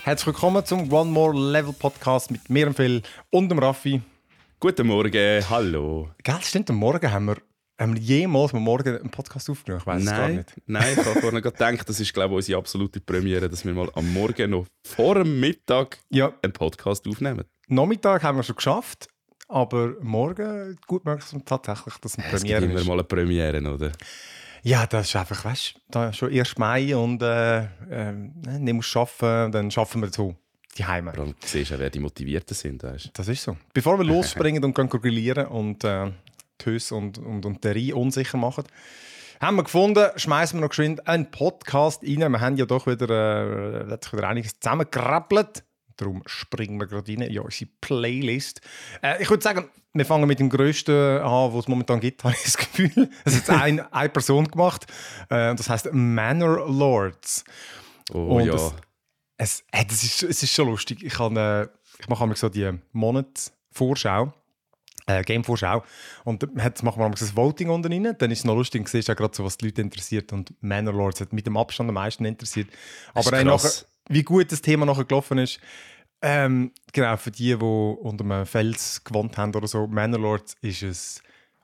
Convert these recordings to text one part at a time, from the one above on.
Herzlich willkommen zum One More Level Podcast mit mir, dem Phil und dem Raffi. Guten Morgen, hallo. Gell, stimmt, am Morgen haben wir jemals am Morgen einen Podcast aufgenommen? Ich weiss es gar nicht. Nein, ich habe vorhin gedacht, das ist, glaube ich, unsere absolute Premiere, dass wir mal am Morgen noch vor dem Mittag einen Podcast aufnehmen. Nachmittag haben wir schon geschafft, aber morgen gut möglich, dass wir tatsächlich das eine Premiere ist. Es gibt immer mal eine Premiere, oder? Ja, das ist einfach, weißt du, da schon 1. Mai und nicht muss arbeiten, dann arbeiten wir so die Heime. Du siehst ja, wer die Motivierten sind, weißt du? Das ist so. Bevor wir losspringen und gehen grillieren und die Höse und den Rhein unsicher machen, haben wir gefunden, schmeißen wir noch geschwind einen Podcast rein. Wir haben ja doch wieder einiges zusammengekrabbelt. Darum springen wir gerade rein in unsere Playlist. Ich würde sagen, wir fangen mit dem Grössten an, was es momentan gibt, habe ich das Gefühl. Es hat eine Person gemacht. Das heisst Manor Lords. Oh und ja. Es ist schon lustig. Ich mache einmal so die Monatsvorschau. Game-Vorschau. Und jetzt machen wir ein Voting unten rein. Dann ist es noch lustig, du siehst ja gerade so, was die Leute interessiert. Und Manor Lords hat mit dem Abstand am meisten interessiert. Aber auch nachher, wie gut das Thema nachher gelaufen ist, genau, für die unter einem Fels gewohnt haben oder so, Manor Lords ist es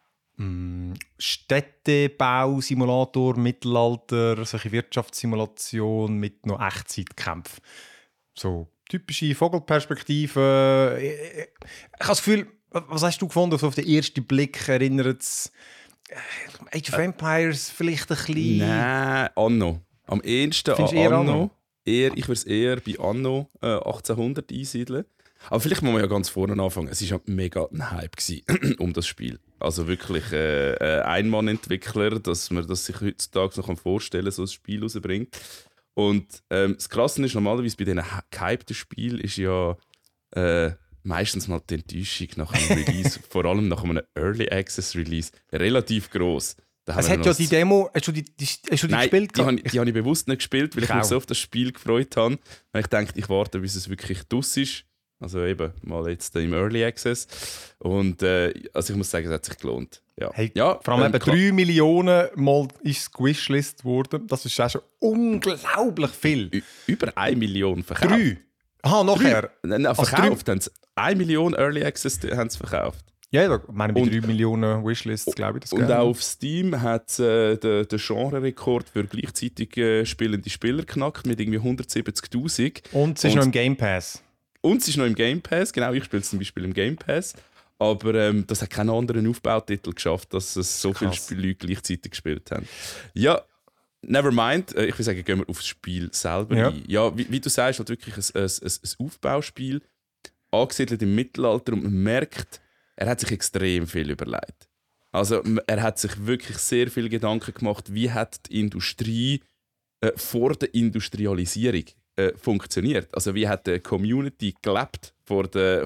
Städtebau-Simulator, Mittelalter, solche Wirtschaftssimulation mit noch Echtzeitkämpfen. So typische Vogelperspektive. Ich habe das Gefühl, was hast du gefunden? So auf den ersten Blick erinnert es Age of Empires vielleicht ein bisschen? Nein, Anno. Am ehesten an Anno. Ich würde es eher bei Anno 1800 einsiedeln. Aber vielleicht muss man ja ganz vorne anfangen. Es war ja mega ein Hype um das Spiel. Also wirklich Ein-Mann-Entwickler, dass man das sich heutzutage noch vorstellen kann, so ein Spiel rausbringt. Und das Krasse ist, normalerweise bei diesen gehypten Spielen ist ja meistens mal die Enttäuschung nach einem Release, vor allem nach einem Early Access Release, relativ gross. Es hat ja die Demo, hast du die Nein, gespielt? Die habe ich bewusst nicht gespielt, weil ich mich so auf das Spiel gefreut habe. Weil ich dachte, ich warte, bis es wirklich draus ist. Also eben, mal jetzt im Early Access. Und also ich muss sagen, es hat sich gelohnt. Ja. Hey, ja, vor allem eben 3 Millionen Mal ist Wishlist geworden. Das ist auch schon unglaublich viel. Über 1 Million verkauft. 3? Aha, nachher? Verkauft haben sie. 1 Million Early Access haben sie verkauft. Ja, ich meine, bei 3 Millionen Wishlists, glaube ich, das Und auch auf Steam hat den Genre-Rekord für gleichzeitig spielende Spieler geknackt mit irgendwie 170'000. Und es ist noch im Game Pass. Und es ist noch im Game Pass, genau, ich spiele es zum Beispiel im Game Pass. Aber das hat keinen anderen Aufbautitel geschafft, dass es so viele Leute gleichzeitig gespielt haben. Ja, never mind. Ich würde sagen, gehen wir aufs Spiel selber ein. Ja, wie du sagst, halt wirklich ein Aufbauspiel, angesiedelt im Mittelalter, und man merkt, er hat sich extrem viel überlegt. Also er hat sich wirklich sehr viel Gedanken gemacht, wie hat die Industrie vor der Industrialisierung funktioniert. Also wie hat die Community gelebt vor der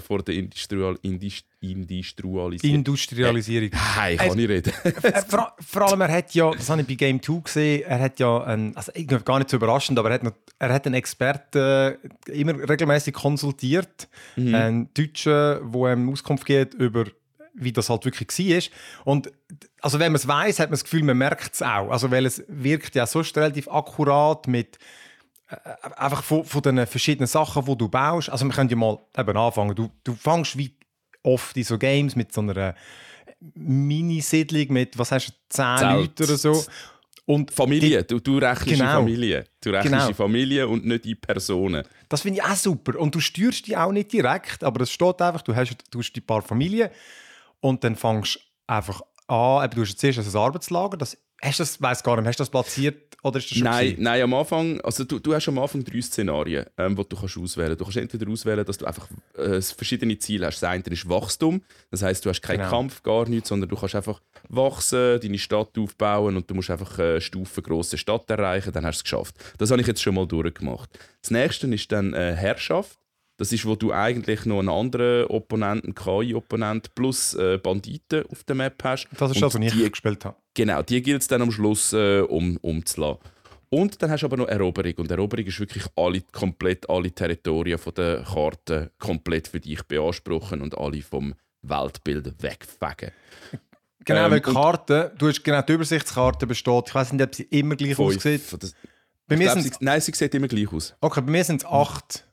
Industrialisierung. Hey, kann ich reden. Vor allem, er hat ja, das habe ich bei Game 2 gesehen, er hat ja, also gar nicht so überraschend, aber er hat einen Experten immer regelmäßig konsultiert, einen Deutschen, der ihm Auskunft gibt über, wie das halt wirklich war. Und also wenn man es weiss, hat man das Gefühl, man merkt es auch. Also weil es wirkt ja sonst relativ akkurat mit einfach von den verschiedenen Sachen, die du baust. Also wir können ja mal eben anfangen. Du fängst wie oft in so Games mit so einer Mini-Siedlung mit, was hast du, 10 Leuten oder so. Und Familie, du rechnest in Familie. Du rechnest in Familie und nicht in Personen. Das finde ich auch super. Und du steuerst die auch nicht direkt, aber es steht einfach, du hast die paar Familien und dann fängst du einfach an, du hast jetzt zuerst ein Arbeitslager, hast du das platziert oder ist das schon Nein, am Anfang, also du hast am Anfang 3 Szenarien, die du kannst auswählen kannst. Du kannst entweder auswählen, dass du einfach verschiedene Ziele hast. Das eine ist Wachstum, das heisst, du hast keinen Kampf, gar nichts, sondern du kannst einfach wachsen, deine Stadt aufbauen und du musst einfach eine stufengrosse Stadt erreichen, dann hast du es geschafft. Das habe ich jetzt schon mal durchgemacht. Das nächste ist dann Herrschaft. Das ist, wo du eigentlich noch einen anderen Opponenten, KI-Opponent plus Banditen auf der Map hast. Das ist das, was ich gespielt habe. Genau, die gilt es dann am Schluss umzulassen. Und dann hast du aber noch Eroberung. Und Eroberung ist wirklich komplett alle Territorien von der Karte komplett für dich beanspruchen und alle vom Weltbild wegfegen. Genau, weil Karte, du hast genau die Übersichtskarte besteht. Ich weiss nicht, ob sie immer gleich aussieht. Nein, sie sieht immer gleich aus. Okay, bei mir sind es 8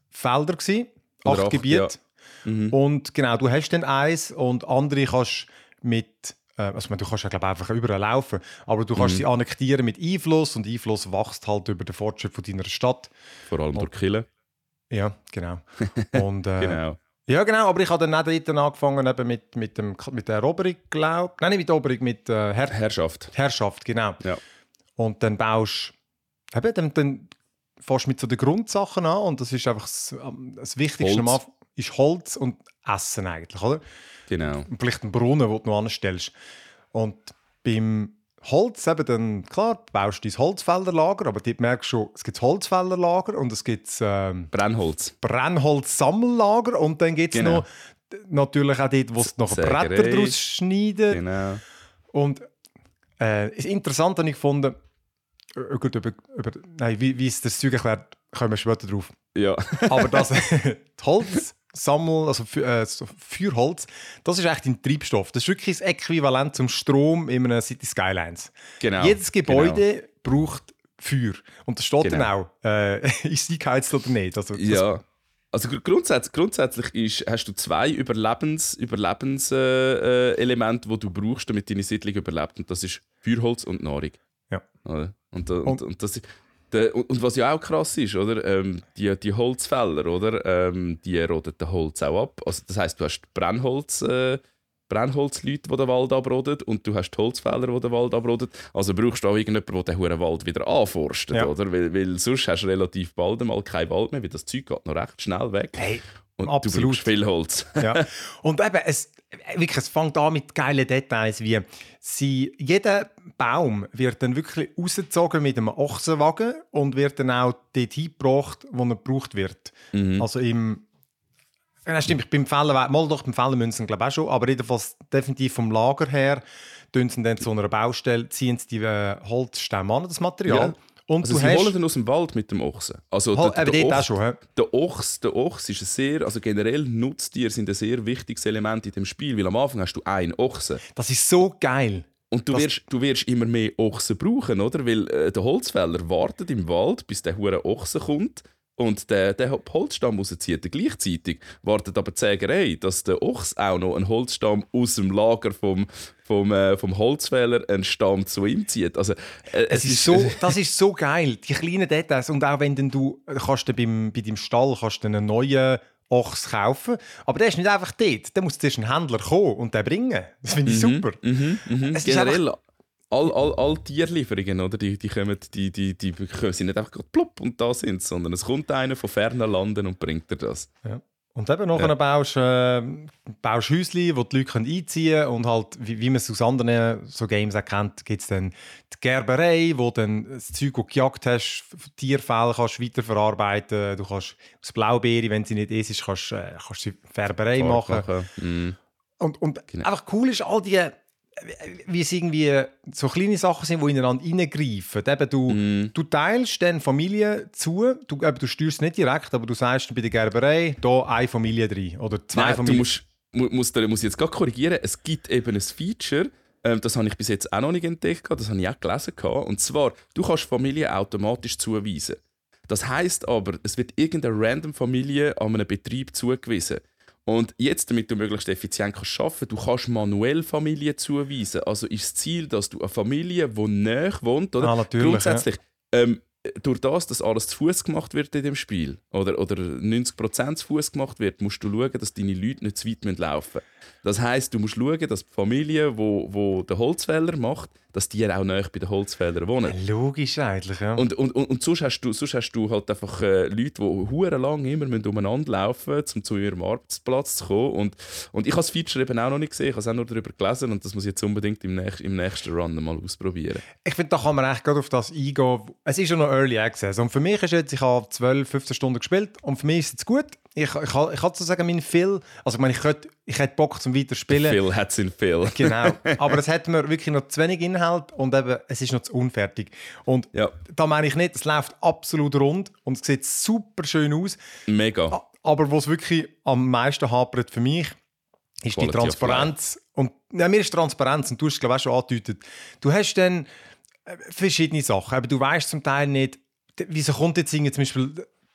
Felder gewesen, Oder 8 Gebiete. Ja. Mhm. Und genau, du hast dann eins und andere kannst mit, also du kannst ja glaube einfach überall laufen, aber du kannst sie annektieren mit Einfluss und Einfluss wächst halt über den Fortschritt von deiner Stadt. Vor allem durch Killen. Ja, genau. Und, Genau. Ja, genau, aber ich habe dann auch dort angefangen eben mit der Eroberung, glaube ich. Nein, nicht mit der Eroberung, mit Herrschaft. Herrschaft, genau. Ja. Und dann baust eben, dann fährst du mit so den Grundsachen an und das ist einfach das Wichtigste am Anfang, ist Holz und Essen eigentlich, oder? Genau. Und vielleicht einen Brunnen, den du noch anstellst. Und beim Holz eben dann, klar, baust du dein Holzfällerlager, aber dort merkst du schon, es gibt Holzfällerlager und es gibt Brennholzsammellager und dann gibt es noch natürlich auch dort, wo es noch Bretter daraus schneiden. Genau. Und das Interessante habe ich gefunden, gut, wie es das Zeug erklärt, kommen wir später drauf. Ja. Aber das Holz also Feuerholz, das ist echt ein Treibstoff. Das ist wirklich das Äquivalent zum Strom in einer City Skylines. Genau. Jedes Gebäude braucht Feuer. Und das steht dann auch, ist sie geheizt oder nicht. Also, ja. Also grundsätzlich hast du 2 Überlebenselemente, die du brauchst, damit deine Siedlung überlebt. Und das ist Feuerholz und Nahrung. Ja. Und das und was ja auch krass ist, oder? Die Holzfäller, oder? Die roden das Holz auch ab. Also das heisst, du hast Brennholzleute, die den Wald abroden, und du hast die Holzfäller, die den Wald abroden. Also brauchst du auch irgendjemanden, der den huren Wald wieder anforstet, oder? Weil sonst hast du relativ bald einmal keinen Wald mehr, weil das Zeug geht noch recht schnell weg. Hey, und absolut. Du brauchst viel Holz. Ja. Und eben, es fängt an mit geilen Details, wie jeder Baum wird dann wirklich rausgezogen mit einem Ochsenwagen und wird dann auch dort hingebracht, wo er gebraucht wird. Also ja, stimmt, beim Fällen müssen sie glaube ich auch schon, aber jedenfalls definitiv vom Lager her tun sie dann zu einer Baustelle, ziehen sie die Holzstämme an, das Material. Ja. Und also sie holen dann aus dem Wald mit dem Ochsen. Also der Ochs ist generell Nutztiere sind ein sehr wichtiges Element in dem Spiel, weil am Anfang hast du einen Ochsen. Das ist so geil. Und du wirst immer mehr Ochsen brauchen, oder? Weil der Holzfäller wartet im Wald, bis der hure Ochsen kommt und der Holzstamm rauszieht. Gleichzeitig wartet aber die Sägerei, dass der Ochs auch noch einen Holzstamm aus dem Lager vom Holzfäller einen Stamm zu ihm zieht. Also, das ist so geil, die kleinen Details. Und auch wenn du kannst bei deinem Stall einen neuen Ochs kaufen, aber der ist nicht einfach dort. Der muss zuerst ein Händler kommen und den bringen. Das finde ich super. Generell all Tierlieferungen, oder? Die sind nicht einfach plopp und da sind, sondern es kommt einer von fernen Landen und bringt dir das. Ja. Und eben nachher baust Häuschen, wo die Leute einziehen können. Und halt, wie man es aus anderen so Games auch kennt, gibt es dann die Gerberei, wo dann das Zeug, das du gejagt hast, Tierfell kannst weiterverarbeiten. Du kannst aus Blaubeere, wenn sie nicht isst, kannst du Färberei machen. Und genau. Einfach cool ist all die, wie es irgendwie so kleine Sachen sind, die ineinander reingreifen. Eben du teilst dann Familie zu, du steuerst nicht direkt, aber du sagst bei der Gerberei, da eine Familie drin oder 2 Familien. Du musst jetzt gerade korrigieren, es gibt eben ein Feature, das habe ich bis jetzt auch noch nicht entdeckt, das habe ich auch gelesen. Und zwar, du kannst Familie automatisch zuweisen. Das heisst aber, es wird irgendeine random Familie an einem Betrieb zugewiesen. Und jetzt, damit du möglichst effizient arbeiten kannst, du kannst manuell Familien zuweisen. Also ist das Ziel, dass du eine Familie, die nahe wohnt, oder? Grundsätzlich, durch das, dass alles zu Fuß gemacht wird in dem Spiel, oder 90% zu Fuß gemacht wird, musst du schauen, dass deine Leute nicht zu weit laufen müssen. Das heisst, du musst schauen, dass die Familie, die den Holzfäller macht, dass die auch nahe bei den Holzfällern wohnen. Logisch eigentlich, ja. Und sonst hast du halt einfach Leute, die hurenlang immer umeinander laufen müssen, um zu ihrem Arbeitsplatz zu kommen. Und ich habe das Feature eben auch noch nicht gesehen, ich habe es auch nur darüber gelesen und das muss ich jetzt unbedingt im nächsten Run mal ausprobieren. Ich finde, da kann man echt gerade auf das eingehen. Es ist ja noch Early Access und für mich ist jetzt, ich habe 12-15 Stunden gespielt und für mich ist es jetzt gut. Ich kann sozusagen meinen Phil, also ich hätte Bock zum Weiterspielen. Phil hat seinen Phil. Genau, aber es hat mir wirklich noch zu wenig Inhalt und eben, es ist noch zu unfertig. Und da meine ich nicht, es läuft absolut rund und es sieht super schön aus. Mega. Aber was wirklich am meisten hapert für mich, ist Quality die Transparenz. Und mir ist Transparenz, und du hast es glaube ich auch schon angedeutet, du hast dann verschiedene Sachen, aber du weißt zum Teil nicht, wieso kommt jetzt zum Beispiel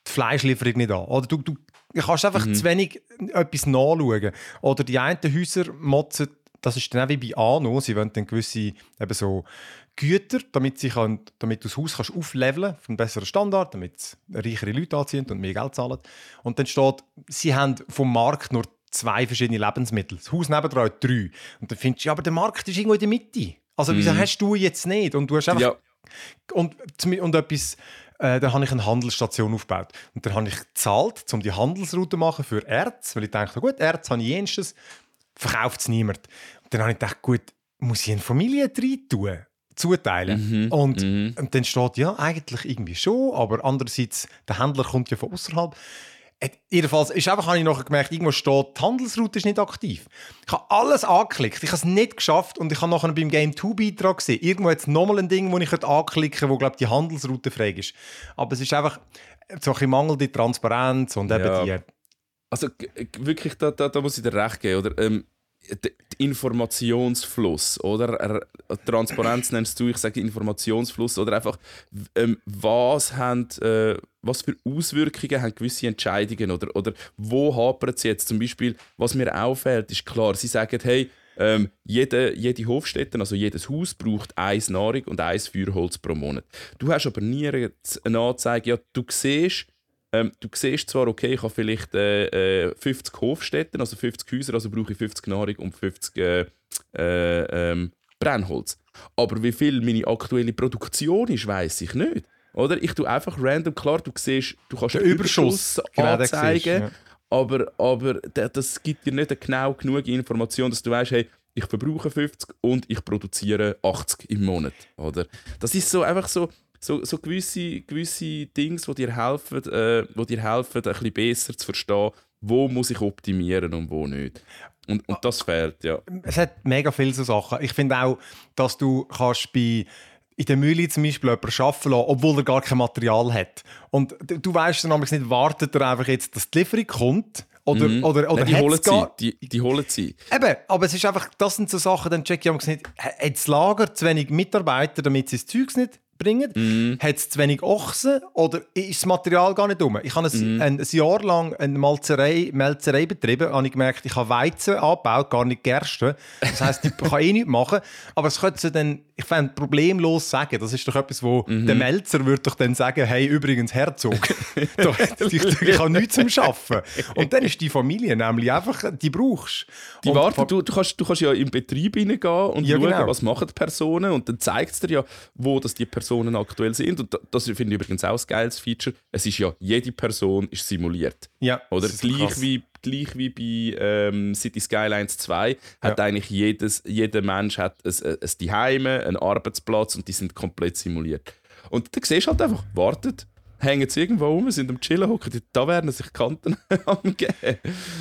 die Fleischlieferung nicht an. Oder du kannst einfach zu wenig etwas nachschauen. Oder die einen Häuser motzen, das ist dann auch wie bei ANO, sie wollen dann gewisse eben so Güter, damit du das Haus kannst aufleveln auf einen besseren Standard, damit reichere Leute anziehen und mehr Geld zahlen. Und dann steht, sie haben vom Markt nur 2 verschiedene Lebensmittel. Das Haus nebendran hat 3. Und dann findest du, ja, aber der Markt ist irgendwo in der Mitte. Also wieso hast du jetzt nicht? Und du hast einfach... Ja. Und etwas... dann habe ich eine Handelsstation aufgebaut. Und dann habe ich gezahlt, um die Handelsroute zu machen für Erz, weil ich dachte, gut, Erz habe ich jenseits, verkauft es niemand. Und dann habe ich gedacht, gut, muss ich eine Familie rein tun? Zuteilen. Und dann steht, ja, eigentlich irgendwie schon, aber andererseits, der Händler kommt ja von außerhalb. Jedenfalls habe ich nachher gemerkt, irgendwo steht, die Handelsroute ist nicht aktiv. Ich habe alles angeklickt, ich habe es nicht geschafft und ich habe nachher beim Game 2 Beitrag gesehen, irgendwo jetzt nochmal ein Ding, wo ich anklicken könnte, wo glaube die Handelsroute frei ist. Aber es ist einfach so ein bisschen mangelnde Transparenz und eben die... Also wirklich, da muss ich dir recht geben, oder? Der Informationsfluss, oder? Transparenz nennst du, ich sage Informationsfluss, oder einfach, was für Auswirkungen haben gewisse Entscheidungen, oder wo hapert es jetzt? Zum Beispiel, was mir auffällt, ist klar, sie sagen, hey, jede Hofstätte, also jedes Haus braucht 1 Nahrung und 1 Feuerholz pro Monat. Du hast aber nie eine Anzeige, ja, du siehst zwar, okay, ich habe vielleicht 50 Hofstätten, also 50 Häuser, also brauche ich 50 Nahrung und 50 Brennholz. Aber wie viel meine aktuelle Produktion ist, weiss ich nicht. Oder? Ich tue einfach random, klar, du kannst den Überschuss anzeigen, aber das gibt dir nicht genau genug Information, dass du weißt, hey, ich verbrauche 50 und ich produziere 80 im Monat. Oder? Das ist so einfach so gewisse Dinge, die dir helfen, ein bisschen besser zu verstehen, wo muss ich optimieren und wo nicht. Und das fehlt, ja. Es hat mega viele so Sachen. Ich finde auch, dass du kannst in der Mühle zum Beispiel jemanden arbeiten lassen, obwohl er gar kein Material hat. Und du weißt dann nicht, wartet er einfach jetzt, dass die Lieferung kommt? Oder Nein, die holen sie. Eben, aber es ist einfach, das sind so Sachen, dann check ich nicht, hat das Lager zu wenig Mitarbeiter, damit sie das Zeugs nicht bringen? Hat es zu wenig Ochsen oder ist das Material gar nicht rum? Ich habe ein Jahr lang eine Melzerei betrieben, habe ich gemerkt, ich habe Weizen angebaut, gar nicht Gerste. Das heisst, ich kann nichts machen. Aber es könnte dann, ich fände, problemlos sagen. Das ist doch etwas, wo der Melzer würde doch dann sagen, hey, übrigens, Herzog, ich habe nichts zum Arbeiten. Und dann ist die Familie nämlich einfach, die brauchst du. Du kannst ja im Betrieb hineingehen und schauen, genau, was machen die Personen, und dann zeigt es dir ja, wo das die Personen aktuell sind. Und das finde ich übrigens auch ein geiles Feature. Es ist ja, jede Person ist simuliert. Ja, oder gleich wie bei City Skylines 2 hat eigentlich jeder Mensch hat ein Zuhause, einen Arbeitsplatz, und die sind komplett simuliert. Und dann siehst du halt einfach, wartet, hängen sie irgendwo rum, sind am Chillen, hocken die Tavernen sich Kanten am Geben.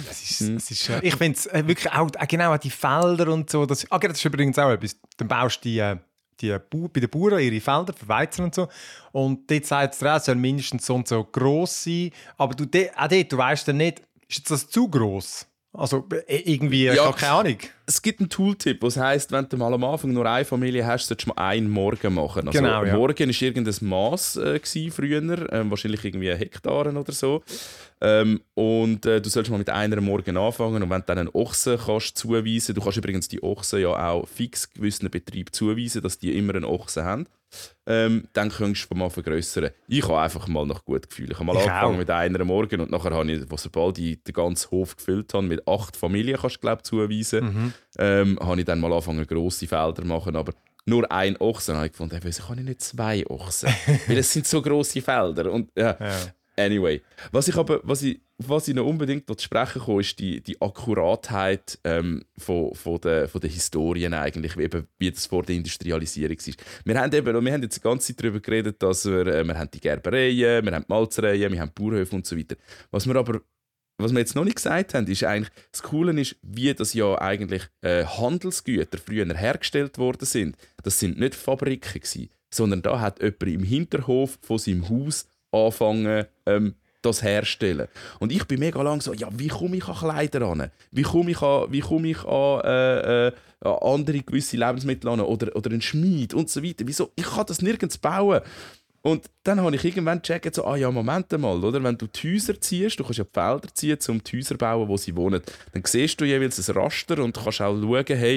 Ich finde es wirklich auch genau die Felder und so. Das ist übrigens auch etwas. Dann baust du bei den Bauern ihre Felder für Weizen und so. Und dort sagt es sollen mindestens so und so gross sein. Aber du weißt dann nicht, ist das zu gross? Also irgendwie, ich habe keine Ahnung. Es gibt einen Tooltip, was heisst, wenn du mal am Anfang nur eine Familie hast, solltest du mal einen Morgen machen. Also genau, ja. Morgen war irgendein Mass früher, wahrscheinlich irgendwie Hektaren oder so. Und du solltest mal mit einer Morgen anfangen, und wenn du dann einen Ochsen kannst zuweisen, du kannst übrigens die Ochsen ja auch fix gewissen Betrieben zuweisen, dass die immer einen Ochsen haben, dann kannst du mal vergrössern. Ich habe einfach mal nach gutem Gefühl. Ich habe mal angefangen mit einer Morgen, und nachher habe ich, sobald ich den ganzen Hof gefüllt habe, mit 8 Familien kannst du, glaube ich, zuweisen, habe ich dann mal angefangen, grosse Felder zu machen, aber nur ein Ochsen. Habe ich gefunden, wieso kann ich nicht 2 Ochsen? Weil es sind so grosse Felder. Und ja. Anyway, was ich noch unbedingt sprechen will, ist die Akkuratheit von der Historien eigentlich, wie das vor der Industrialisierung ist. Wir haben jetzt die ganze Zeit darüber geredet, dass wir haben die Gerbereien, wir haben die Malzereien, wir haben die Bauernhöfe und so weiter. Was wir jetzt noch nicht gesagt haben, ist eigentlich, das Coole ist, wie das ja eigentlich Handelsgüter früher hergestellt worden sind. Das sind nicht Fabriken gewesen, sondern da hat jemand im Hinterhof von seinem Haus anfangen, das herstellen. Und ich bin mega lang so, ja, wie komme ich an Kleider an? Wie komme ich an andere gewisse Lebensmittel an? Oder einen Schmied und so weiter. Wieso? Ich kann das nirgends bauen. Und dann habe ich irgendwann gecheckt, so, Moment mal, oder? Wenn du die Häuser ziehst, du kannst ja die Felder ziehen, um die Häuser zu bauen, wo sie wohnen, dann siehst du jeweils ein Raster und kannst auch schauen, hey,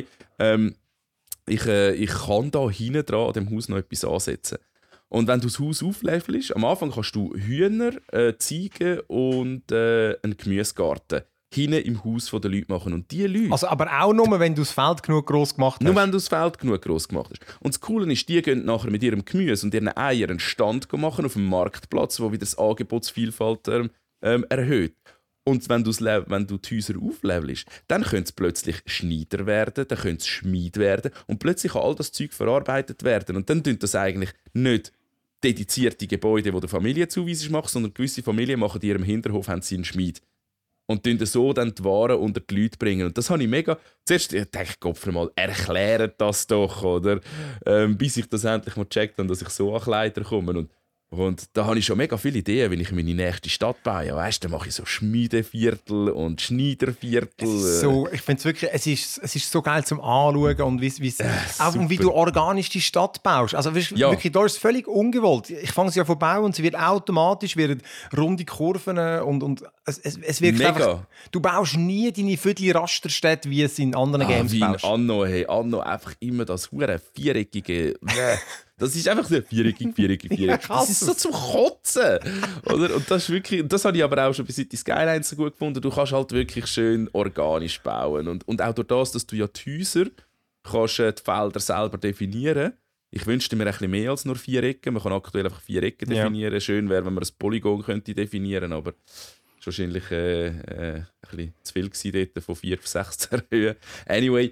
ich kann da hinten dran an dem Haus noch etwas ansetzen. Und wenn du das Haus auflevelst, am Anfang kannst du Hühner, Ziegen und einen Gemüsegarten hinten im Haus der Leute machen. Und die Leute... Also aber auch nur, wenn du das Feld genug gross gemacht hast? Nur wenn du das Feld genug gross gemacht hast. Und das Coole ist, die gehen nachher mit ihrem Gemüse und ihren Eiern einen Stand machen auf dem Marktplatz, wo wieder das Angebotsvielfalt erhöht. Und wenn du die Häuser auflevelst, dann können es plötzlich Schneider werden, dann können es Schmied werden und plötzlich kann all das Zeug verarbeitet werden. Und dann tun das eigentlich nicht dedizierte Gebäude, die der Familie zuweisest machst, sondern gewisse Familien machen in ihrem Hinterhof haben sie einen Schmied. Und tun so dann die Waren unter die Leute bringen. Und das habe ich mega... Zuerst dachte ich, Gott mal, erklärt das doch, oder? Bis ich das endlich mal gecheckt habe, dass ich so an Kleider komme. Und da habe ich schon mega viele Ideen, wenn ich meine nächste Stadt baue. Weißt, dann mache ich so Schmiedeviertel und Schneiderviertel. So, ich finde es wirklich, es ist so geil zum Anschauen und und wie du organisch die Stadt baust. Also wirklich, da ist es völlig ungewollt. Ich fange sie ja von Bau und sie wird automatisch runde Kurven und es wirkt mega. Einfach, du baust nie deine Viertel-Rasterstädte, wie es in anderen Games wie baust. In Anno einfach immer das hure viereckige... Das ist einfach so viereckig. Das ist so zum Kotzen. Oder? Und das ist wirklich, das habe ich aber auch schon bei City Skylines so gut gefunden. Du kannst halt wirklich schön organisch bauen. Und auch durch das, dass du ja die Häuser kannst die Felder selber definieren. Ich wünschte mir ein bisschen mehr als nur 4 Ecken. Man kann aktuell einfach 4 Ecken definieren. Ja. Schön wäre, wenn man ein Polygon könnte definieren, aber das war wahrscheinlich ein bisschen zu viel gewesen, dort von 4 auf 6 zu erhöhen. Anyway,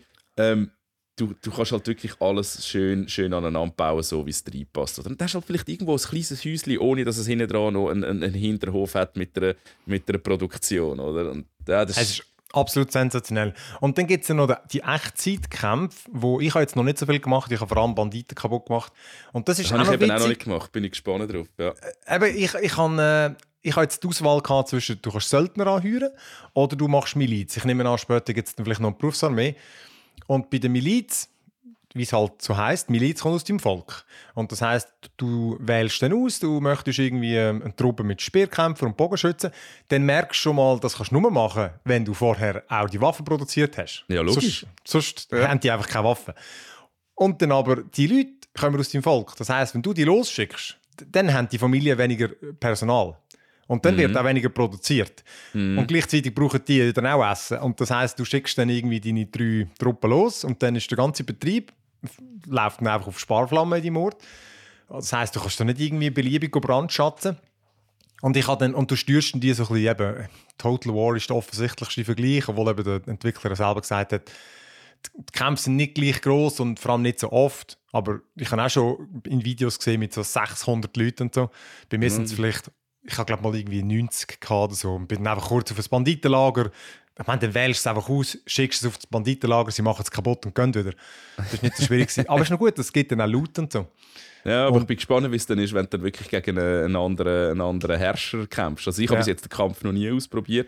Du kannst halt wirklich alles schön aneinander bauen, so wie es reinpasst. Und dann hast du halt vielleicht irgendwo ein kleines Häuschen, ohne dass es hinten dran noch einen Hinterhof hat mit einer Produktion. Oder? Und, ja, das ist absolut sensationell. Und dann gibt es ja noch die Echtzeitkämpfe, wo ich jetzt noch nicht so viel gemacht habe. Ich habe vor allem Banditen kaputt gemacht. Und das habe ich eben auch noch nicht gemacht. Bin ich gespannt drauf. Ja. Ich habe jetzt die Auswahl gehabt zwischen, du kannst Söldner anheuern oder du machst Miliz. Ich nehme an, später gibt es dann vielleicht noch eine Berufsarmee. Und bei der Miliz, wie es halt so heisst, Miliz kommt aus dem Volk. Und das heisst, du wählst dann aus, du möchtest irgendwie eine Truppe mit Speerkämpfern und Bogenschützen, dann merkst du schon mal, das kannst du nur machen, wenn du vorher auch die Waffen produziert hast. Ja, logisch. Sonst haben die einfach keine Waffen. Und dann aber, die Leute kommen aus dem Volk. Das heisst, wenn du die losschickst, dann haben die Familien weniger Personal. Und dann wird auch weniger produziert. Und gleichzeitig brauchen die dann auch Essen. Und das heisst, du schickst dann irgendwie deine 3 Truppen los und dann ist der ganze Betrieb läuft dann einfach auf Sparflamme in deinem Ort. Das heisst, du kannst dann nicht irgendwie beliebig brandschatzen. Und du steuerst dann die so ein bisschen, eben, Total War ist der offensichtlichste Vergleich, obwohl eben der Entwickler selber gesagt hat, die Kämpfe sind nicht gleich gross und vor allem nicht so oft. Aber ich habe auch schon in Videos gesehen mit so 600 Leuten und so. Bei mir sind es vielleicht... Ich habe glaube mal irgendwie 90 gehabt oder so und bin dann einfach kurz auf ein Banditenlager. Ich meine, dann wählst du es einfach aus, schickst es auf das Banditenlager, sie machen es kaputt und gehen wieder. Das ist nicht so schwierig gewesen. Aber es ist noch gut, es gibt dann auch Loot und so. Ja, aber ich bin gespannt, wie es dann ist, wenn du dann wirklich gegen einen anderen Herrscher kämpfst. Also ich habe bis jetzt den Kampf noch nie ausprobiert.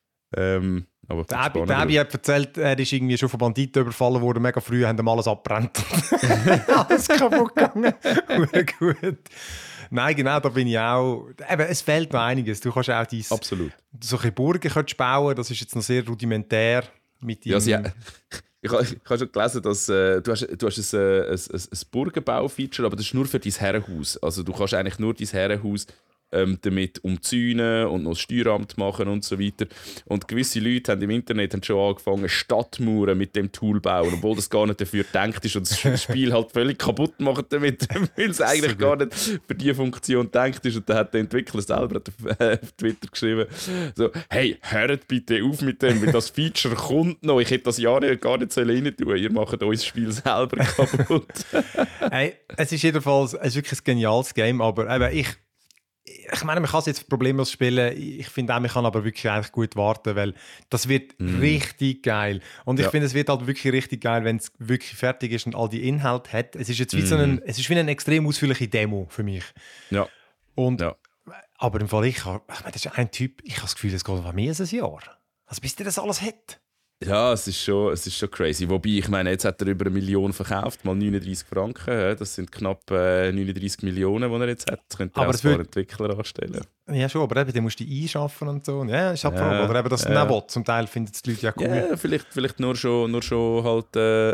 Aber der Abi hat erzählt, er ist irgendwie schon von Banditen überfallen worden, mega früh, haben ihm alles abbrennt. Alles kaputt gegangen. Gut. Nein, genau, da bin ich auch... Eben, es fehlt noch einiges. Du kannst auch Absolut. solche Burgen bauen, das ist jetzt noch sehr rudimentär. Mit ja, ich habe schon gelesen, dass du hast ein Burgenbau-Feature, aber das ist nur für dein Herrenhaus. Also du kannst eigentlich nur dein Herrenhaus damit umzäunen und noch das Steueramt machen und so weiter. Und gewisse Leute haben im Internet schon angefangen, Stadtmauern mit dem Tool zu bauen, obwohl das gar nicht dafür gedacht ist und das Spiel halt völlig kaputt machen damit, weil es eigentlich gar nicht für diese Funktion gedacht ist. Und dann hat der Entwickler selber auf Twitter geschrieben, so, hey, hört bitte auf mit dem, weil das Feature kommt noch. Ich hätte das ja gar nicht rein tun. Ihr macht euer Spiel selber kaputt. Hey, es ist jedenfalls wirklich ein geniales Game, aber eben, ich meine, man kann es jetzt problemlos spielen. Ich finde auch, man kann aber wirklich eigentlich gut warten, weil das wird richtig geil. Und ich finde, es wird halt wirklich richtig geil, wenn es wirklich fertig ist und all die Inhalte hat. Es ist jetzt wie es ist wie eine extrem ausführliche Demo für mich. Ja. Aber im Fall, das ist ein Typ, ich habe das Gefühl, es geht mehr als ein Jahr. Also bis der das alles hat. Ja, es ist schon crazy. Wobei, ich meine, jetzt hat er über 1 Million verkauft, mal 39 Franken. Das sind knapp 39 Millionen, die er jetzt hat. Das könnte er als Entwickler anstellen. Ja, schon, aber eben, den musst du einschaffen und so. Ja, ist halt die Frage. Oder eben das Niveau. Zum Teil finden es die Leute ja cool. Ja, vielleicht nur schon halt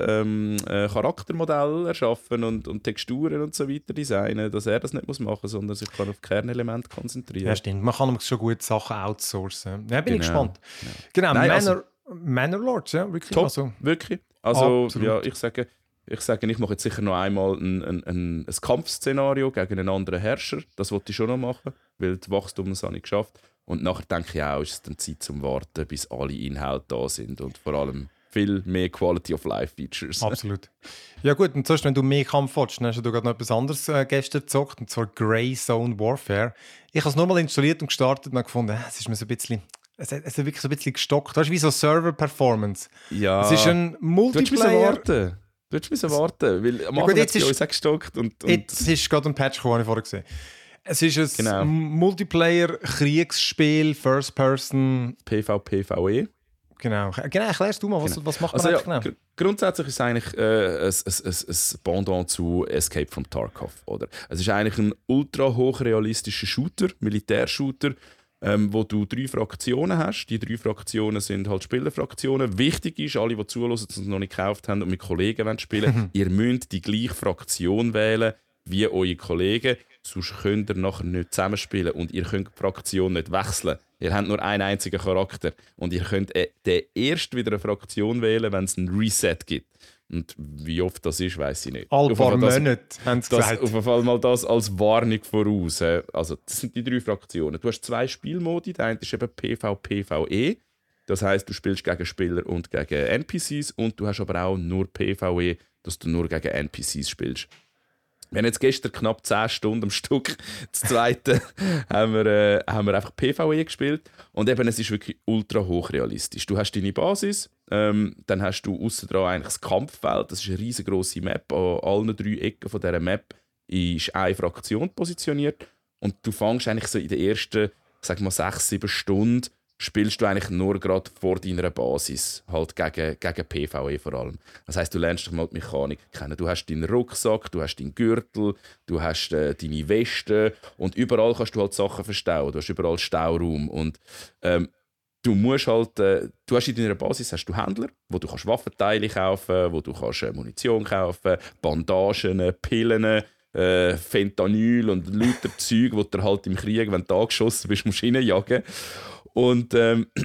Charaktermodelle erschaffen und Texturen und so weiter designen, dass er das nicht machen muss, sondern sich auf Kernelemente konzentrieren. Ja, stimmt. Man kann schon gut Sachen outsourcen. Ja, bin ich gespannt. Ja. Genau, Nein, Manor-Lords, ja, wirklich. Top, also, wirklich. Also, ja, ich sage, ich mache jetzt sicher noch einmal ein Kampfszenario gegen einen anderen Herrscher. Das wollte ich schon noch machen, weil das Wachstum das habe ich geschafft. Und nachher denke ich auch, ist es dann Zeit zum Warten, bis alle Inhalte da sind und vor allem viel mehr Quality-of-Life-Features. Absolut. Ja gut, und sonst, wenn du mehr Kampf willst, dann hast du gerade noch etwas anderes gestern gezockt, und zwar Grey Zone Warfare. Ich habe es nur mal installiert und gestartet und habe gefunden, es ist mir so ein bisschen... Es hat wirklich so ein bisschen gestockt. Weißt du, wie so Server-Performance. Ja. Es ist ein Multiplayer. Du hättest warten, weil am Anfang hat es bei uns auch gestockt. Jetzt ist gerade ein Patch gekommen, habe ich vorher gesehen. Es ist ein Multiplayer-Kriegsspiel, First-Person. PvPvE. Genau, erklärst du mal, was macht man genau? Grundsätzlich ist es eigentlich ein Pendant zu Escape from Tarkov. Oder? Es ist eigentlich ein ultra hochrealistischer Shooter, Militärshooter, wo du 3 Fraktionen hast. Die 3 Fraktionen sind halt Spielerfraktionen. Wichtig ist, alle, die zuhören, die es noch nicht gekauft haben und mit Kollegen spielen, ihr müsst die gleiche Fraktion wählen wie eure Kollegen, sonst könnt ihr nachher nicht zusammenspielen und ihr könnt die Fraktion nicht wechseln. Ihr habt nur einen einzigen Charakter und ihr könnt erst wieder eine Fraktion wählen, wenn es ein Reset gibt. Und wie oft das ist, weiss ich nicht. Alle paar Monate haben sie gesagt. Auf jeden Fall mal das als Warnung voraus. Also, das sind die 3 Fraktionen. Du hast 2 Spielmodi. Der eine ist eben PvPvE. Das heisst, du spielst gegen Spieler und gegen NPCs. Und du hast aber auch nur PvE, dass du nur gegen NPCs spielst. Wir haben jetzt gestern knapp 10 Stunden am Stück. Das zweite haben wir einfach PvE gespielt. Und eben, es ist wirklich ultra hochrealistisch. Du hast deine Basis, dann hast du aussen dran eigentlich das Kampffeld. Das ist eine riesengroße Map. An allen 3 Ecken von dieser Map ist eine Fraktion positioniert. Und du fängst eigentlich so in den ersten, sag mal, 6-7 Stunden spielst du eigentlich nur gerade vor deiner Basis, halt gegen PvE vor allem. Das heisst, du lernst dich mal die Mechanik kennen. Du hast deinen Rucksack, du hast deinen Gürtel, du hast deine Weste und überall kannst du halt Sachen verstauen. Du hast überall Stauraum und du musst halt, du hast in deiner Basis hast du Händler, wo du kannst Waffenteile kaufen, wo du kannst Munition kaufen, Bandagen, Pillen, Fentanyl und lauter Zeug, wo du halt im Krieg, wenn du angeschossen bist, musst reinjagen. Und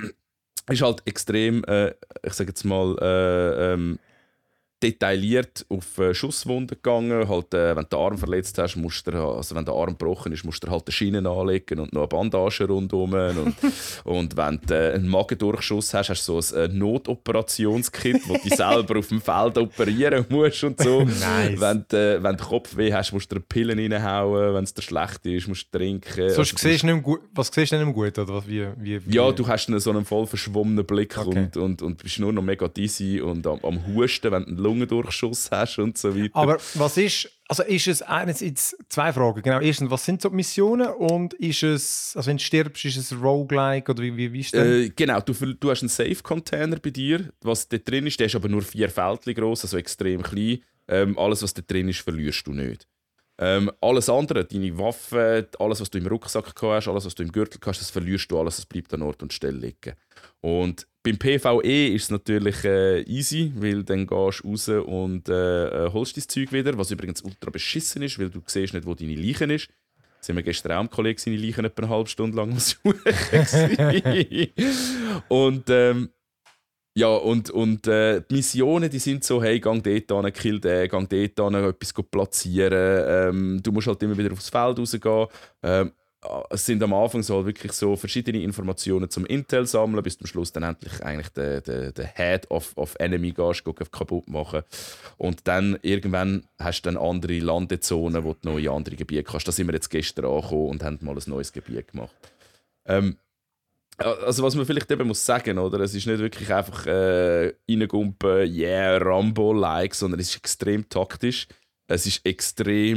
ist halt extrem, ich sage jetzt mal, detailliert auf Schusswunden gegangen. Halt, wenn du den Arm verletzt hast, also wenn der Arm gebrochen ist, musst du halt eine Schiene anlegen und noch eine Bandage rundherum. Und wenn du einen Magendurchschuss hast, hast du so ein Notoperationskit, wo du selber auf dem Feld operieren musst und so. Nice. Wenn du Kopfweh hast, musst du dir Pillen reinhauen. Wenn es dir schlecht ist, musst du trinken. Sonst siehst du nicht mehr gut, was siehst du nicht mehr gut? Oder was, wie? Ja, du hast so einen voll verschwommenen Blick und bist nur noch mega dizzy und am Husten, wenn du Lungendurchschuss hast und so weiter. Aber was ist es einerseits 2 Fragen, genau. Erstens, was sind so die Missionen und ist es, also wenn du stirbst, ist es Roguelike oder wie ist das? Genau, du hast einen Safe-Container bei dir, was da drin ist, der ist aber nur 4 Feldchen gross, also extrem klein. Alles, was da drin ist, verlierst du nicht. Alles andere, deine Waffen, alles, was du im Rucksack hast, alles, was du im Gürtel hast, das verlierst du alles, das bleibt an Ort und Stelle liegen. Und beim PvE ist es natürlich easy, weil dann gehst du raus und holst dein Zeug wieder, was übrigens ultra beschissen ist, weil du siehst nicht, wo deine Leiche ist. Sind wir gestern auch am Kollegen seine Leichen etwa eine halbe Stunde lang am Suchen. Und die Missionen, die sind so, hey, gang dort hin, kill den, gang dort hin, etwas platzieren. Du musst halt immer wieder aufs Feld rausgehen. Es sind am Anfang so wirklich so verschiedene Informationen zum Intel sammeln, bis zum Schluss dann endlich eigentlich den Head of Enemy gehst, kaputt machen. Und dann irgendwann hast du dann andere Landezonen, wo du noch in andere Gebiete kannst. Da sind wir jetzt gestern angekommen und haben mal ein neues Gebiet gemacht. Also was man vielleicht eben muss sagen, oder? Es ist nicht wirklich einfach reingumpen, yeah, Rambo-like, sondern es ist extrem taktisch. Es ist extrem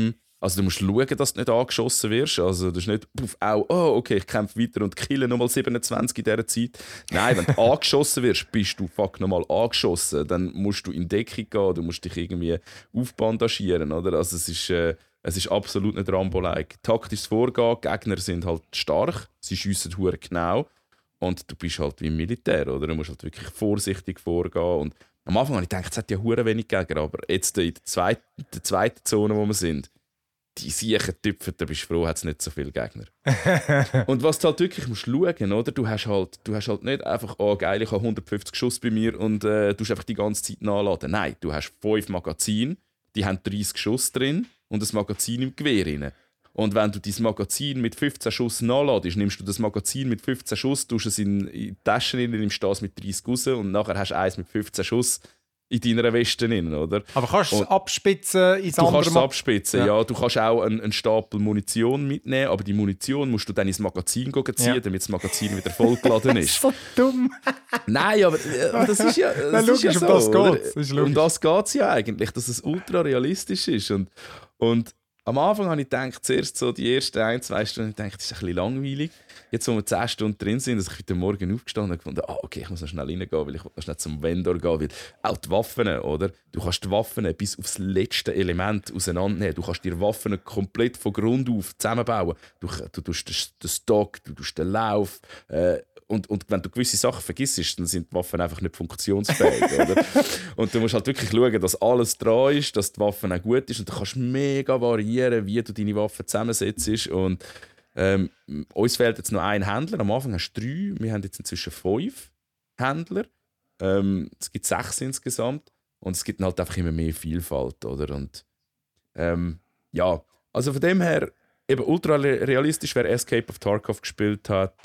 Also du musst schauen, dass du nicht angeschossen wirst. Also du bist nicht okay, ich kämpfe weiter und kille nochmal 27 in dieser Zeit. Nein, wenn du angeschossen wirst, bist du nochmal angeschossen. Dann musst du in Deckung gehen, du musst dich irgendwie aufbandagieren. Oder? Also es ist absolut nicht Rambo-like. Taktisches Vorgehen, die Gegner sind halt stark, sie schiessen hure genau und du bist halt wie im Militär, oder? Du musst halt wirklich vorsichtig vorgehen. Und am Anfang habe ich gedacht, es hat ja hure wenig Gegner, aber jetzt in der zweiten Zone, wo wir sind, die siechen Typen, da bist du froh, hat es nicht so viele Gegner. Und was du halt wirklich musst schauen, oder? Du hast halt nicht einfach, geil, ich habe 150 Schuss bei mir und du hast einfach die ganze Zeit nachladen. Nein, du hast 5 Magazine, die haben 30 Schuss drin und ein Magazin im Gewehr rein. Und wenn du dieses Magazin mit 15 Schuss nachladest, nimmst du das Magazin mit 15 Schuss, tust es in die Tasche rein, nimmst das mit 30 raus und nachher hast du eins mit 15 Schuss in deiner Weste rein, oder? Aber kannst du es abspitzen ins andere? Du kannst es abspitzen, ja. Du kannst auch einen Stapel Munition mitnehmen, aber die Munition musst du dann ins Magazin ziehen, damit das Magazin wieder vollgeladen ist. So dumm! Nein, aber das ist ja, das logisch, ist ja so. Um das geht es ja eigentlich, dass es ultra realistisch ist. Und am Anfang habe ich gedacht, zuerst so die ersten 1-2 Stunden, das ist ein bisschen langweilig. Jetzt, wo wir 10 Stunden drin sind, dass ich heute Morgen aufgestanden und gefunden, okay, ich muss noch schnell reingehen, weil ich noch schnell zum Vendor gehen will. Auch die Waffen, oder? Du kannst die Waffen bis aufs letzte Element auseinandernehmen. Du kannst die Waffen komplett von Grund auf zusammenbauen. Du tust den Stock, du tust den Lauf. Und wenn du gewisse Sachen vergisst, dann sind die Waffen einfach nicht funktionsfähig. Oder? Und du musst halt wirklich schauen, dass alles dran ist, dass die Waffe auch gut ist. Und du kannst mega variieren, wie du deine Waffen zusammensetzt. Und uns fehlt jetzt noch ein Händler. Am Anfang hast du 3, wir haben jetzt inzwischen 5 Händler. Es gibt 6 insgesamt. Und es gibt halt einfach immer mehr Vielfalt. Oder? Und ja, also von dem her, eben ultra realistisch, wer Escape of Tarkov gespielt hat,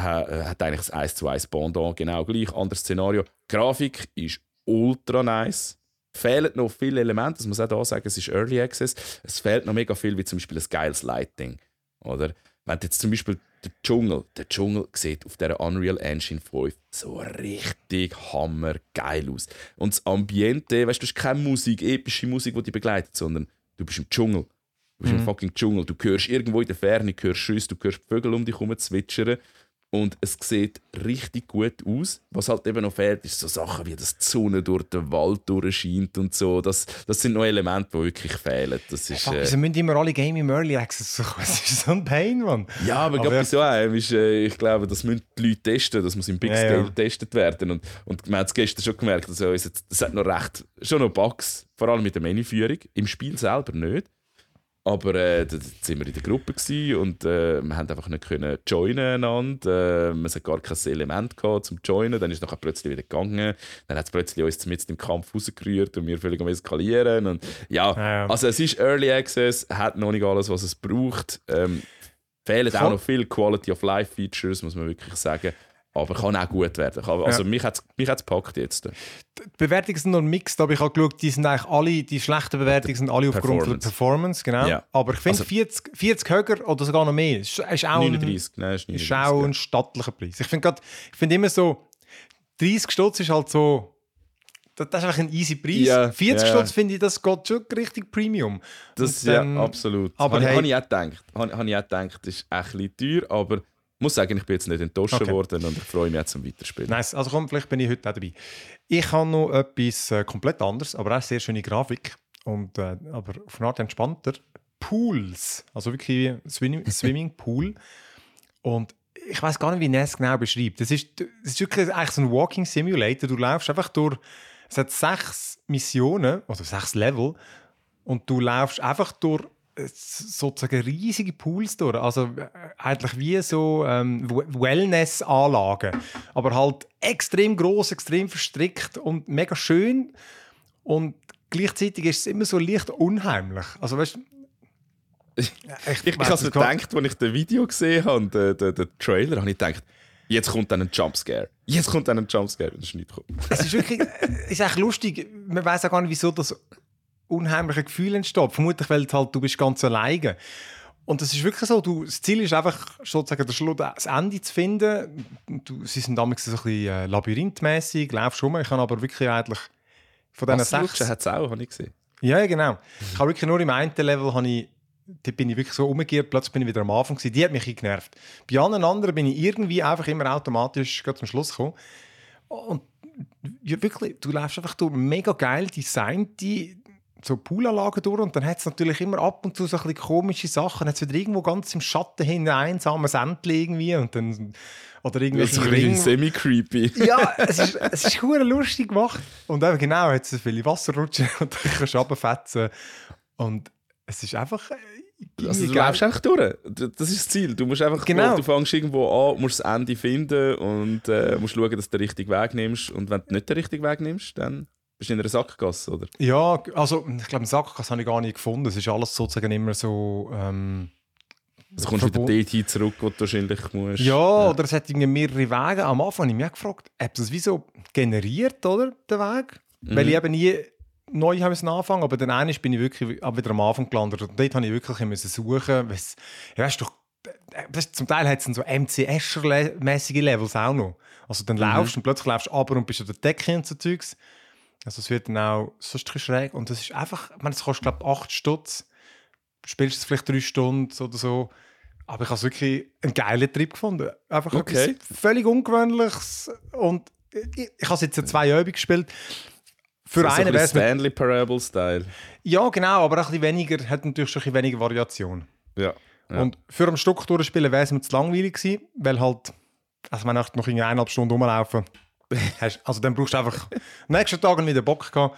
hat eigentlich das 1:1 Pendant, genau gleich, anderes Szenario. Die Grafik ist ultra nice. Fehlen noch viele Elemente, das muss man auch da sagen, es ist Early Access. Es fehlt noch mega viel, wie zum Beispiel ein geiles Lighting. Oder? Wenn jetzt zum Beispiel der Dschungel sieht auf dieser Unreal Engine 5 so richtig hammergeil aus. Und das Ambiente, weißt du, hast keine Musik, epische Musik, die dich begleitet, sondern du bist im Dschungel. Du bist im fucking Dschungel. Du hörst irgendwo in der Ferne, du hörst Schüsse, du hörst die Vögel um dich herum zwitschern. Und es sieht richtig gut aus. Was halt eben noch fehlt, ist so Sachen wie, dass die Sonne durch den Wald durchscheint und so. Das sind noch Elemente, die wirklich fehlen. Das ist, wieso müssen immer alle Game im Early Access suchen? Das ist so ein Pain, Mann. Ja, aber gerade bei so einem ist, ich glaube, das müssen die Leute testen. Das muss im Big Scale getestet werden. Und man hat es gestern schon gemerkt, also, es hat noch schon noch Bugs, vor allem mit der Menüführung. Im Spiel selber nicht. Aber da waren wir in der Gruppe und wir haben einfach nicht joinen einander. Es hat gar kein Element gehabt zum Joinen. Dann ist es nachher plötzlich wieder gegangen. Dann hat es plötzlich uns mitten im Kampf rausgerührt und wir völlig am Eskalieren. Und also es ist Early Access, hat noch nicht alles, was es braucht. Fehlen auch noch viele Quality of Life Features, muss man wirklich sagen. Aber kann auch gut werden. Also mich hat's gepackt jetzt. Die Bewertungen sind noch mixed, aber ich habe geschaut, die schlechten Bewertungen sind alle aufgrund der Performance. Genau. Ja. Aber ich finde 40 höher oder sogar noch mehr. Ist auch 39. Nein, ist 39, ist auch ein stattlicher Preis. Ich finde immer so, 30 Stutz ist halt so, das ist einfach ein easy Preis. Ja, 40 Stutz finde ich, das geht schon richtig Premium. Das absolut. Aber habe ich auch gedacht. Das ist ein bisschen teuer, aber ich muss sagen, ich bin jetzt nicht enttäuscht worden und ich freue mich jetzt zum Weiterspielen. Nice, also komm, vielleicht bin ich heute auch dabei. Ich habe noch etwas komplett anderes, aber auch eine sehr schöne Grafik. Aber auf eine Art entspannter. Pools, also wirklich Swimmingpool. Und ich weiß gar nicht, wie Ness genau beschreibt. Das ist wirklich eigentlich so ein Walking Simulator. Du läufst einfach durch, es hat 6 Missionen oder 6 Level und du läufst einfach durch sozusagen riesige Pools durch. Also eigentlich wie so Wellness-Anlagen. Aber halt extrem gross, extrem verstrickt und mega schön. Und gleichzeitig ist es immer so leicht unheimlich. Also weißt du, ich habe so gedacht, als ich das Video gesehen habe und den Trailer, habe ich gedacht, jetzt kommt dann ein Jumpscare. Das ist nicht gekommen. Es ist wirklich ist echt lustig. Man weiss auch gar nicht, wieso das unheimliche Gefühl entsteht. Vermutlich, weil halt, du bist ganz alleine. Und das ist wirklich so, das Ziel ist einfach, sozusagen das Ende zu finden. Sie sind damals so ein bisschen labyrinthmässig, laufst rum. Ich habe aber wirklich eigentlich von diesen 6... hat es auch, habe ich gesehen. Ja, genau. Ich habe wirklich nur im einen Level dort bin ich wirklich so umgekehrt, plötzlich bin ich wieder am Anfang gewesen. Die hat mich genervt. Bei allen anderen bin ich irgendwie einfach immer automatisch zum Schluss gekommen. Und ja, wirklich, du läufst einfach durch mega geil designte so Poolanlagen durch und dann hat es natürlich immer ab und zu so ein bisschen komische Sachen. Dann hat es wieder irgendwo ganz im Schatten hin ein einsames Entchen irgendwie und dann oder irgendwelche Ringe. Semi-creepy. Ja, es ist verdammt lustig gemacht. Und eben genau, hat es viele Wasserrutschen und dann kannst du runterfetzen. Und es ist einfach... Also du läufst einfach durch. Das ist das Ziel. Du musst einfach, du fängst irgendwo an, musst das Ende finden und musst schauen, dass du den richtigen Weg nimmst. Und wenn du nicht den richtigen Weg nimmst, dann bist du in einer Sackgasse, oder? Ja, also ich glaube, eine Sackgasse habe ich gar nicht gefunden. Es ist alles sozusagen immer so... Also kommst du wieder dorthin zurück, wo du wahrscheinlich musst. Ja, oder es hat irgendwie mehrere Wege. Am Anfang habe ich mich gefragt, ob das wie so generiert, oder, der Weg? Weil ich eben nie neu anfangen, aber dann einmal bin ich wirklich wieder am Anfang gelandet. Und dort habe ich wirklich suchen. Weißt du, zum Teil hat es dann so MC-Escher-mäßige Levels auch noch. Also dann laufst und plötzlich laufst du runter und bist an der Decke und so Zeugs. Also es wird dann auch so ein bisschen schräg. Und das ist einfach, ich meine, das kostet glaube ich 8 Stutz. Spielst es vielleicht 3 Stunden oder so. Aber ich habe wirklich einen geilen Trip gefunden. Einfach etwas völlig Ungewöhnliches. Und ich habe es jetzt 2 Jahre gespielt. Für so einen wäre es Stanley Parable-Style. Ja, genau, aber ein bisschen weniger, hat natürlich schon ein bisschen weniger Variation. Ja. Und für am Stück durchspielen wäre es mir zu langweilig gewesen, weil halt, also wenn ich noch in 1,5 Stunden rumlaufen, also dann brauchst du einfach am nächsten Tag wieder Bock gehabt.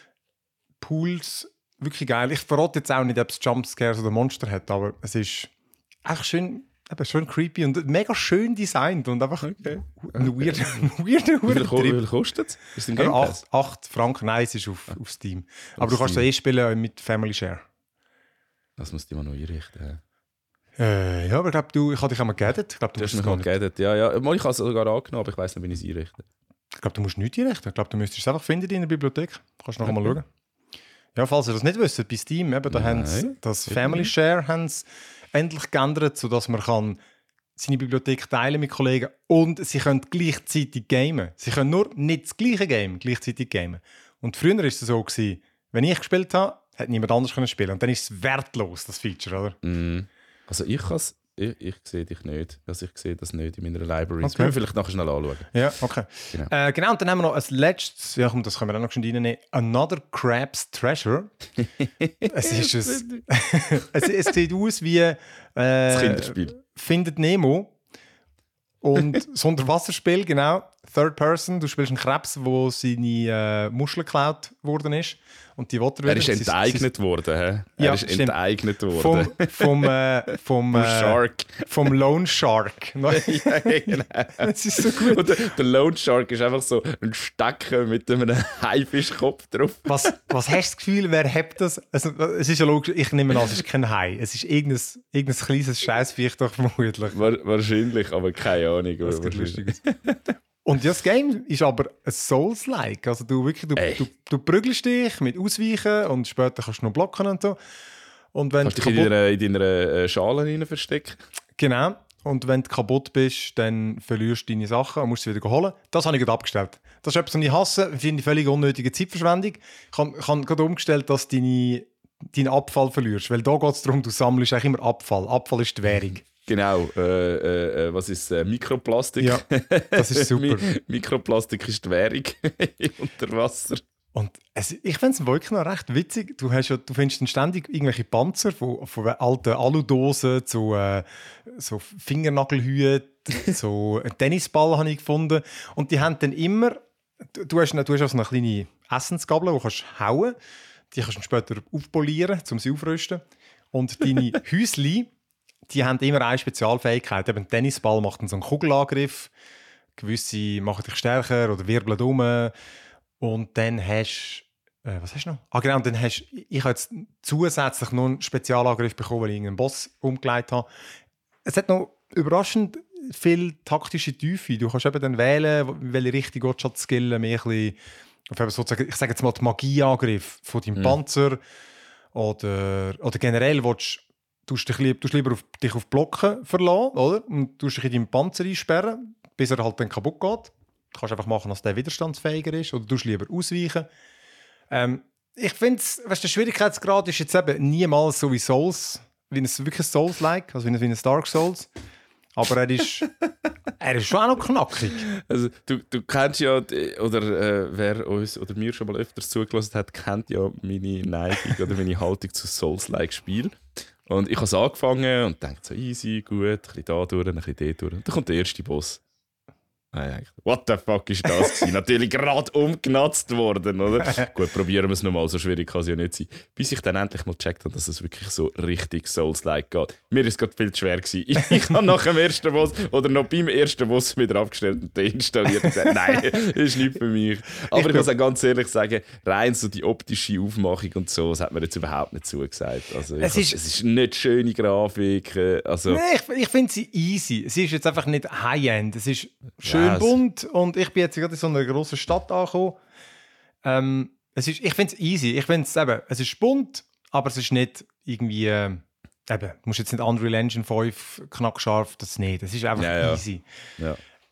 Pools, wirklich geil. Ich verrate jetzt auch nicht, ob es Jumpscares oder Monster hat, aber es ist echt schön creepy und mega schön designt und einfach ein weirder Wie viel kostet es? Ist es im Game Pass? 8 Franken, nein, es ist auf Steam. Aber du kannst es spielen mit Family Share. Das musst du immer noch einrichten. Ja, aber ich glaube, ich habe dich einmal geaddet. Ich glaube, du hast mich mal geaddet, ja. Ich habe es sogar angenommen, aber ich weiss nicht, wie ich es einrichte. Ich glaube, du musst nichts einrichten. Ich glaube, du müsstest es einfach finden in der Bibliothek. Kannst du noch einmal schauen. Ja, falls ihr das nicht wisst, bei Steam, eben, da haben sie das Family Share endlich geändert, sodass man seine Bibliothek teilen mit Kollegen und sie können gleichzeitig gamen. Sie können nur nicht das gleiche Game gleichzeitig gamen. Und früher war es so gewesen, wenn ich gespielt habe, hat niemand anders können spielen. Und dann ist es wertlos, das Feature, oder? Also ich sehe dich nicht. Also ich sehe das nicht in meiner Library. Das können wir vielleicht nachher schnell anschauen. Ja, okay. Genau, und dann haben wir noch als letztes, ja komm, das können wir auch noch schon reinnehmen, Another Crab's Treasure. Es sieht aus wie das Kinderspiel. Findet Nemo und so ein Unterwasserspiel, genau. Third Person, du spielst einen Krebs, wo seine Muschel geklaut worden ist. Und die er ist enteignet worden, hä? Ja, er ist enteignet worden. Vom Shark. Vom Lone Shark. Ja, genau. Das ist so gut. Und der Lone Shark ist einfach so ein Stecken mit einem Haifischkopf drauf. Was hast du das Gefühl, wer hat das? Also, es ist ja logisch, ich nehme an, es ist kein Hai. Es ist irgendein kleines Scheißviech doch vermutlich. Wahrscheinlich, aber keine Ahnung. Das geht lustig aus. Und das Game ist aber ein Souls-like. Also du prügelst dich mit Ausweichen und später kannst du noch blocken und so. Und wenn kannst du dich in deiner Schale rein verstecken? Genau. Und wenn du kaputt bist, dann verlierst du deine Sachen und musst sie wieder holen. Das habe ich gerade abgestellt. Das ist etwas, was ich hasse. Ich finde völlig unnötige Zeitverschwendung. Ich habe gerade umgestellt, dass du deinen Abfall verlierst. Weil da geht es darum, du sammelst eigentlich immer Abfall. Abfall ist die Währung. Genau, was ist Mikroplastik? Ja, das ist super. Mikroplastik ist die Währung unter Wasser. Und ich finde es wirklich noch recht witzig. Du findest dann ständig irgendwelche Panzer von alten Aludosen zu so Fingernagelhüten, so einen Tennisball habe ich gefunden. Und die haben dann immer, du hast auch so eine kleine Essensgabel, die kannst hauen. Die kannst du später aufpolieren, um sie aufrüsten. Und deine Häusli, die haben immer eine Spezialfähigkeit. Eben ein Tennisball macht dann so einen Kugelangriff. Gewisse machen dich stärker oder wirbeln um. Und dann hast du... was hast du noch? Ah genau, und dann ich habe jetzt zusätzlich noch einen Spezialangriff bekommen, weil ich irgendeinen Boss umgelegt habe. Es hat noch überraschend viel taktische Tiefe. Du kannst eben dann wählen, welche Richtung du skillen, mehr ein bisschen, sozusagen, ich sage jetzt mal, die Magieangriff von deinem Panzer oder generell du lieber dich auf Blocken verlassen, oder? Und du dich in deinem Panzer einsperren, bis er halt dann kaputt geht. Du kannst einfach machen, dass der widerstandsfähiger ist. Oder du lieber ausweichen. Ich finde, der Schwierigkeitsgrad ist jetzt eben niemals so wie Souls wirklich ein Souls-like, also wie ein Dark Souls. Aber er ist schon auch noch knackig. Also, du kennst ja, oder wer uns oder mir schon mal öfters zugelassen hat, kennt ja meine Neigung oder meine Haltung zu Souls-like-Spielen. Und ich habe es angefangen und dachte so, easy, gut, ein bisschen da durch, ein bisschen dort durch. Und dann kommt der erste Boss. What the fuck ist das gewesen? Natürlich gerade umgenutzt worden, oder? Gut, probieren wir es nochmal, so schwierig kann es ja nicht sein. Bis ich dann endlich mal gecheckt habe, dass es wirklich so richtig Souls-like geht. Mir ist es gerade viel zu schwer gewesen. Ich habe nach dem ersten Boss oder noch beim ersten Boss wieder abgestellt und deinstalliert und gesagt, nein, das ist nicht für mich. Aber ich muss auch ganz ehrlich sagen, rein so die optische Aufmachung und so, das hat mir jetzt überhaupt nicht zugesagt. Also es ist nicht schöne Grafik. Also. Nee, ich finde sie easy. Sie ist jetzt einfach nicht High-End. Es ist schön bunt und ich bin jetzt gerade in so einer grossen Stadt angekommen. Ich finde es easy. Ich finde es ist bunt, aber es ist nicht irgendwie, du musst jetzt nicht Unreal Engine 5 knackscharf, das nicht. Das ist einfach easy. Ja.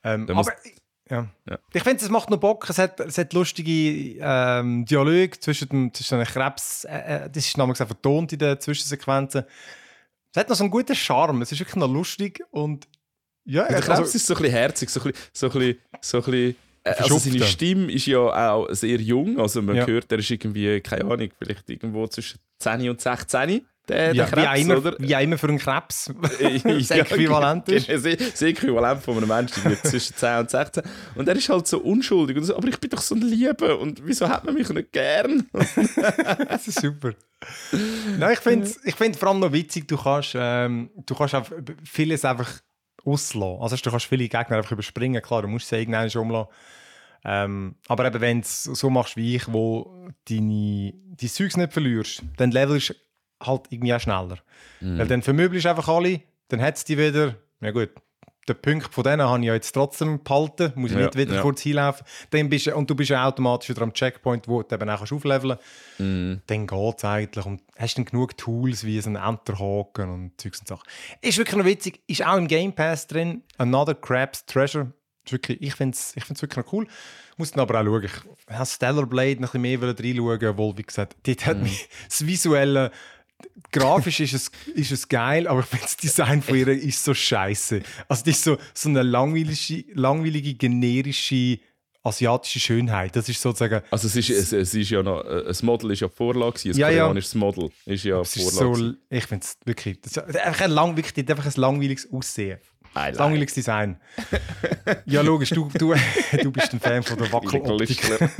Ich finde, es macht noch Bock. Es hat lustige Dialoge zwischen einem Krebs. Das ist namens auch vertont in den Zwischensequenzen. Es hat noch so einen guten Charme. Es ist wirklich noch lustig und ja, der Krebs ist so ein bisschen herzig, so ein bisschen also seine Stimme ist ja auch sehr jung, also man hört, er ist irgendwie, keine Ahnung, vielleicht irgendwo zwischen 10 und 16, der Krebs, wie immer für einen Krebs, das Äquivalent ist. Das Äquivalent von einem Menschen zwischen 10 und 16 und er ist halt so unschuldig, und so, aber ich bin doch so ein Liebe und wieso hat man mich nicht gern? Das ist super. Nein, ich finde vor allem noch witzig, du kannst auch vieles einfach auslassen. Also du kannst viele Gegner einfach überspringen. Klar, du musst sie irgendwann schon umlassen. Aber eben, wenn du es so machst wie ich, wo dein Zeugs nicht verlierst, dann levelst du halt irgendwie auch schneller. Weil dann vermöbelst du einfach alle, dann hat es die wieder. Ja gut, den Punkt von denen habe ich ja jetzt trotzdem behalten, muss ich nicht wieder kurz hinlaufen. Und du bist ja automatisch wieder am Checkpoint, wo du eben auch aufleveln kannst. Dann geht es eigentlich. Und hast dann genug Tools wie so einen Enterhaken und Zeugs und Sachen. Ist wirklich noch witzig, ist auch im Game Pass drin. Another Crab's Treasure. Ist wirklich, ich finde es wirklich noch cool. Muss dann aber auch schauen. Ich habe Stellar Blade noch ein bisschen mehr reinschauen, obwohl, wie gesagt, dort hat mich das Visuelle. Grafisch ist es geil, aber ich finde das Design von ihr ist so scheiße. Also das ist so eine langweilige, generische asiatische Schönheit. Das ist sozusagen. Also es ist ja noch, das Model ist ja Vorlage, ein koreanisches Model ist ja Vorlage. So, ich finde es wirklich, das ist einfach ein langweiliges Aussehen. Langweiliges Design. Ja, logisch, du bist ein Fan von der Wackeloptik.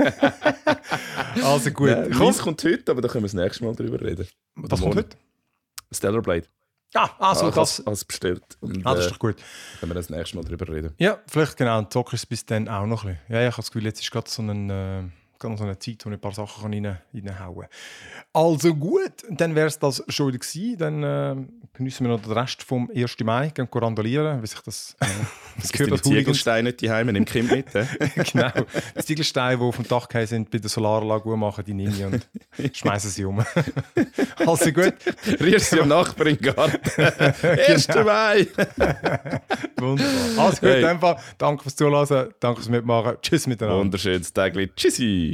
Also gut. Meins kommt heute, aber da können wir das nächste Mal drüber reden. Was kommt heute? Stellar Blade. Als bestellt. Und, das ist doch gut. Können wir das nächste Mal drüber reden. Ja, vielleicht genau. Und zockst es bis dann auch noch ein bisschen. Ja, ich habe das Gefühl, jetzt ist gerade so eine Zeit, wo ich ein paar Sachen reinhauen kann. Also gut, dann wäre es das schon wieder gewesen. Dann geniessen wir noch den Rest vom 1. Mai, gehen randalieren, wie sich das gehört. Die Ziegelsteine nicht daheim, nimm Kind mit. Genau, die Ziegelsteine, die auf dem Dach sind, bei der Solaranlage machen, die nehme ich und schmeißen sie um. Also gut. Rührst sie am Nachbar im Garten. 1. Mai! Wunderbar. Also gut, in dem Fall, danke fürs Zuhören, danke fürs Mitmachen. Tschüss miteinander. Wunderschönes Tag. Tschüssi!